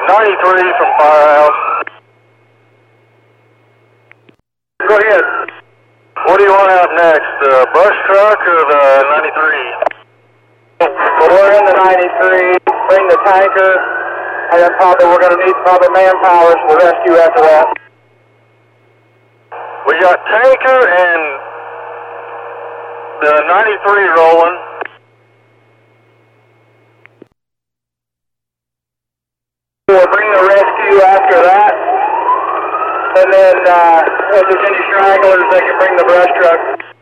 93 from Firehouse. Go ahead. What do you want out next, the brush truck or the 93? Well, we're in the 93, bring the tanker, and then probably we're going to need manpower for the rescue after that. We got tanker and the 93 rolling. We'll bring the rescue after that, and then if there's any stragglers, they can bring the brush truck.